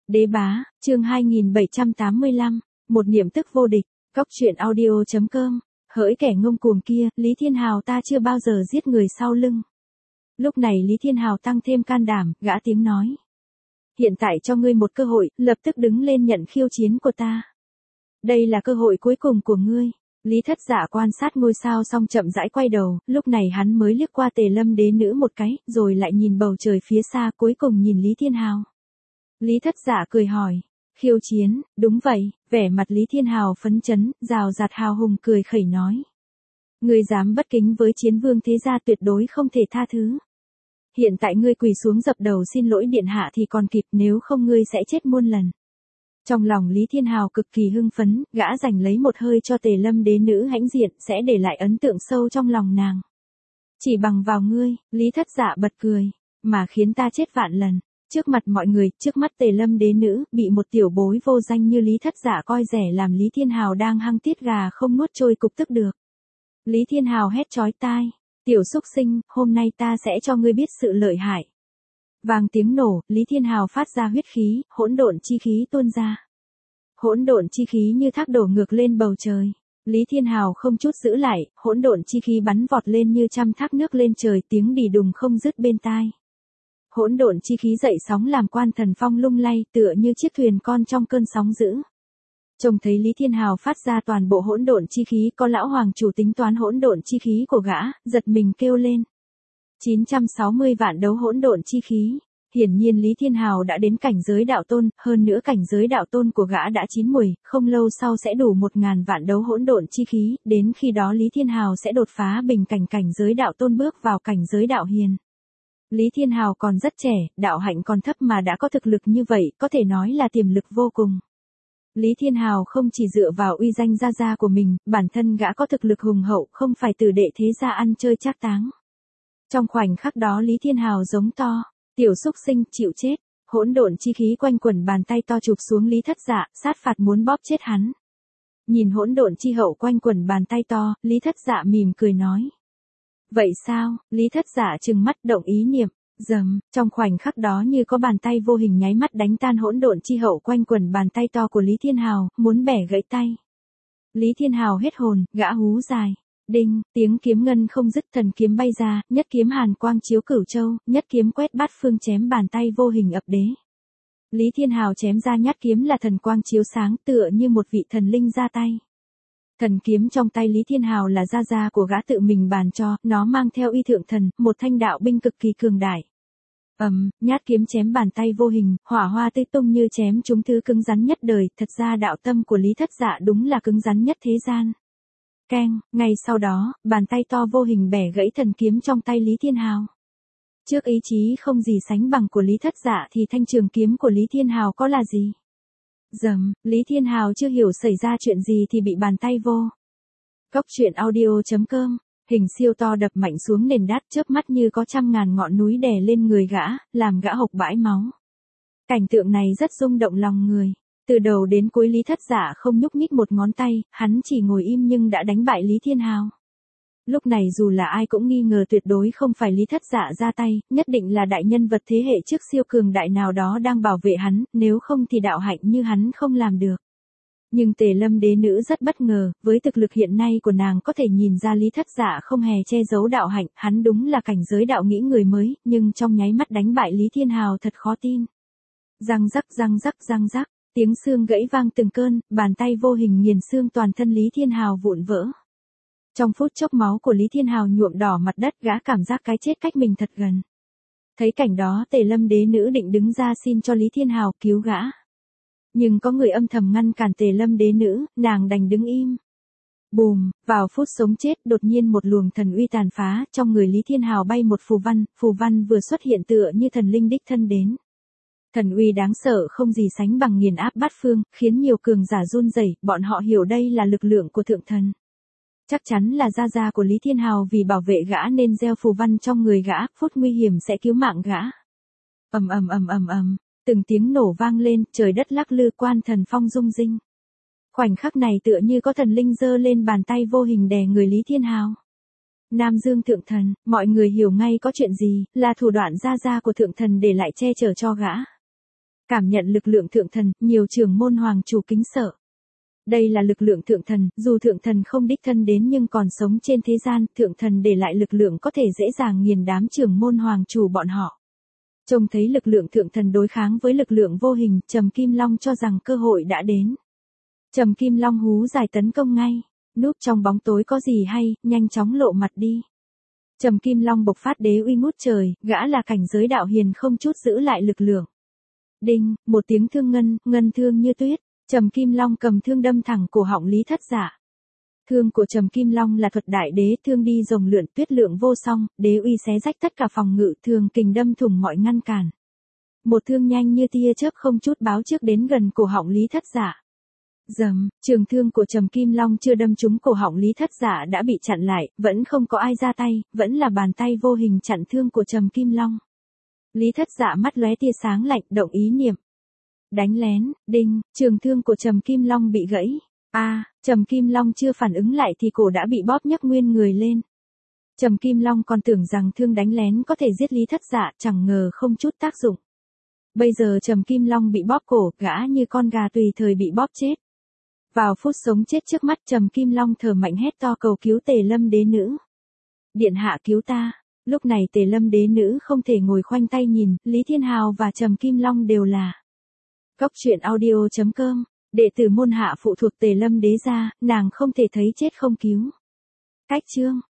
Đế bá, chương 2785, một niệm tức vô địch, Cóc truyện audio.com, hỡi kẻ ngông cuồng kia, Lý Thiên Hào ta chưa bao giờ giết người sau lưng. Lúc này Lý Thiên Hào tăng thêm can đảm, gã tiếng nói. Hiện tại cho ngươi một cơ hội, lập tức đứng lên nhận khiêu chiến của ta. Đây là cơ hội cuối cùng của ngươi. Lý Thất Dạ quan sát ngôi sao xong chậm rãi quay đầu, lúc này hắn mới liếc qua Tề Lâm đế nữ một cái, rồi lại nhìn bầu trời phía xa, cuối cùng nhìn Lý Thiên Hào. Lý Thất Dạ cười hỏi, khiêu chiến, đúng vậy, vẻ mặt Lý Thiên Hào phấn chấn, rào rạt hào hùng cười khẩy nói. Ngươi dám bất kính với chiến vương thế gia tuyệt đối không thể tha thứ. Hiện tại ngươi quỳ xuống dập đầu xin lỗi điện hạ thì còn kịp, nếu không ngươi sẽ chết muôn lần. Trong lòng Lý Thiên Hào cực kỳ hưng phấn, gã giành lấy một hơi cho Tề Lâm đế nữ hãnh diện, sẽ để lại ấn tượng sâu trong lòng nàng. Chỉ bằng vào ngươi, Lý Thất Dạ bật cười, mà khiến ta chết vạn lần. Trước mặt mọi người, trước mắt Tề Lâm đế nữ, bị một tiểu bối vô danh như Lý Thất Dạ coi rẻ làm Lý Thiên Hào đang hăng tiết gà không nuốt trôi cục tức được. Lý Thiên Hào hét chói tai, tiểu xúc sinh, hôm nay ta sẽ cho ngươi biết sự lợi hại. Vang tiếng nổ, Lý Thiên Hào phát ra huyết khí, hỗn độn chi khí tuôn ra. Hỗn độn chi khí như thác đổ ngược lên bầu trời. Lý Thiên Hào không chút giữ lại, hỗn độn chi khí bắn vọt lên như trăm thác nước lên trời, tiếng đì đùng không dứt bên tai. Hỗn độn chi khí dậy sóng làm Quan Thần Phong lung lay, tựa như chiếc thuyền con trong cơn sóng dữ. Trông thấy Lý Thiên Hào phát ra toàn bộ hỗn độn chi khí, có lão hoàng chủ tính toán hỗn độn chi khí của gã, giật mình kêu lên. 960 vạn đấu hỗn độn chi khí. Hiển nhiên Lý Thiên Hào đã đến cảnh giới đạo tôn, hơn nữa cảnh giới đạo tôn của gã đã chín muồi, không lâu sau sẽ đủ 1000 vạn đấu hỗn độn chi khí, đến khi đó Lý Thiên Hào sẽ đột phá bình cảnh cảnh giới đạo tôn bước vào cảnh giới đạo hiền. Lý Thiên Hào còn rất trẻ, đạo hạnh còn thấp mà đã có thực lực như vậy, có thể nói là tiềm lực vô cùng. Lý Thiên Hào không chỉ dựa vào uy danh gia gia của mình, bản thân gã có thực lực hùng hậu, không phải từ đệ thế gia ăn chơi trác táng. Trong khoảnh khắc đó Lý Thiên Hào giống to, tiểu xúc sinh, chịu chết. Hỗn độn chi khí quanh quẩn bàn tay to chụp xuống Lý Thất Dạ, sát phạt muốn bóp chết hắn. Nhìn hỗn độn chi hậu quanh quẩn bàn tay to, Lý Thất Dạ mỉm cười nói. Vậy sao? Lý Thất Dạ trừng mắt động ý niệm, dầm, trong khoảnh khắc đó như có bàn tay vô hình nháy mắt đánh tan hỗn độn chi hậu quanh quẩn bàn tay to của Lý Thiên Hào, muốn bẻ gãy tay. Lý Thiên Hào hết hồn, gã hú dài. Đinh, tiếng kiếm ngân không dứt, thần kiếm bay ra, nhất kiếm hàn quang chiếu cửu châu, nhất kiếm quét bát phương chém bàn tay vô hình ập đế. Lý Thiên Hào chém ra nhát kiếm là thần quang chiếu sáng, tựa như một vị thần linh ra tay. Thần kiếm trong tay Lý Thiên Hào là gia gia của gã tự mình bàn cho, nó mang theo uy thượng thần, một thanh đạo binh cực kỳ cường đại. Nhát kiếm chém bàn tay vô hình, hỏa hoa tươi tung như chém trúng thứ cứng rắn nhất đời, thật ra đạo tâm của Lý Thất Dạ đúng là cứng rắn nhất thế gian. Keng, ngay sau đó, bàn tay to vô hình bẻ gãy thần kiếm trong tay Lý Thiên Hào. Trước ý chí không gì sánh bằng của Lý Thất Dạ thì thanh trường kiếm của Lý Thiên Hào có là gì? Dầm, Lý Thiên Hào chưa hiểu xảy ra chuyện gì thì bị bàn tay vô. Cóc truyện audio.com, hình siêu to đập mạnh xuống nền đát, chớp mắt như có 100.000 ngọn núi đè lên người gã, làm gã hộc bãi máu. Cảnh tượng này rất rung động lòng người. Từ đầu đến cuối Lý Thất Dạ không nhúc nhích một ngón tay, hắn chỉ ngồi im nhưng đã đánh bại Lý Thiên Hào. Lúc này dù là ai cũng nghi ngờ tuyệt đối không phải Lý Thất Dạ ra tay, nhất định là đại nhân vật thế hệ trước siêu cường đại nào đó đang bảo vệ hắn, nếu không thì đạo hạnh như hắn không làm được. Nhưng Tề Lâm đế nữ rất bất ngờ, với thực lực hiện nay của nàng có thể nhìn ra Lý Thất Dạ không hề che giấu đạo hạnh, hắn đúng là cảnh giới đạo nghĩ người mới, nhưng trong nháy mắt đánh bại Lý Thiên Hào thật khó tin. Răng rắc răng rắc răng rắc. Tiếng xương gãy vang từng cơn, bàn tay vô hình nghiền xương toàn thân Lý Thiên Hào vụn vỡ. Trong phút chốc máu của Lý Thiên Hào nhuộm đỏ mặt đất, gã cảm giác cái chết cách mình thật gần. Thấy cảnh đó Tề Lâm đế nữ định đứng ra xin cho Lý Thiên Hào cứu gã. Nhưng có người âm thầm ngăn cản Tề Lâm đế nữ, nàng đành đứng im. Bùm, vào phút sống chết đột nhiên một luồng thần uy tàn phá, trong người Lý Thiên Hào bay một phù văn vừa xuất hiện tựa như thần linh đích thân đến. Thần uy đáng sợ không gì sánh bằng nghiền áp bát phương, khiến nhiều cường giả run rẩy, bọn họ hiểu đây là lực lượng của thượng thần. Chắc chắn là gia gia của Lý Thiên Hào vì bảo vệ gã nên gieo phù văn trong người gã, phút nguy hiểm sẽ cứu mạng gã. Từng tiếng nổ vang lên, trời đất lắc lư, Quan Thần Phong rung rinh. Khoảnh khắc này tựa như có thần linh giơ lên bàn tay vô hình đè người Lý Thiên Hào. Nam Dương thượng thần, mọi người hiểu ngay có chuyện gì, là thủ đoạn gia gia của thượng thần để lại che chở cho gã. Cảm nhận lực lượng thượng thần, nhiều trưởng môn hoàng chủ kính sợ. Đây là lực lượng thượng thần, dù thượng thần không đích thân đến nhưng còn sống trên thế gian, thượng thần để lại lực lượng có thể dễ dàng nghiền đám trưởng môn hoàng chủ bọn họ. Trông thấy lực lượng thượng thần đối kháng với lực lượng vô hình, Trầm Kim Long cho rằng cơ hội đã đến. Trầm Kim Long hú dài tấn công ngay, núp trong bóng tối có gì hay, nhanh chóng lộ mặt đi. Trầm Kim Long bộc phát đế uy ngút trời, gã là cảnh giới đạo hiền không chút giữ lại lực lượng. Đinh, một tiếng thương ngân thương như tuyết, Trầm Kim Long cầm thương đâm thẳng cổ họng Lý Thất Dạ. Thương của Trầm Kim Long là thuật đại đế, thương đi rồng lượn tuyết lượng vô song, đế uy xé rách tất cả phòng ngự, thường kình đâm thủng mọi ngăn cản. Một thương nhanh như tia chớp không chút báo trước đến gần cổ họng Lý Thất Dạ. Rầm, trường thương của Trầm Kim Long chưa đâm trúng cổ họng Lý Thất Dạ đã bị chặn lại, vẫn không có ai ra tay, vẫn là bàn tay vô hình chặn thương của Trầm Kim Long. Lý Thất Dạ mắt lóe tia sáng lạnh, động ý niệm. Đánh lén, đinh, trường thương của Trầm Kim Long bị gãy. Trầm Kim Long chưa phản ứng lại thì cổ đã bị bóp nhấc nguyên người lên. Trầm Kim Long còn tưởng rằng thương đánh lén có thể giết Lý Thất Dạ, chẳng ngờ không chút tác dụng. Bây giờ Trầm Kim Long bị bóp cổ, gã như con gà tùy thời bị bóp chết. Vào phút sống chết trước mắt, Trầm Kim Long thở mạnh hét to cầu cứu Tề Lâm đế nữ. Điện hạ cứu ta. Lúc này Tề Lâm đế nữ không thể ngồi khoanh tay nhìn, Lý Thiên Hào và Trầm Kim Long đều là Cóc truyện audio.com, đệ tử môn hạ phụ thuộc Tề Lâm đế gia, nàng không thể thấy chết không cứu. Cách chương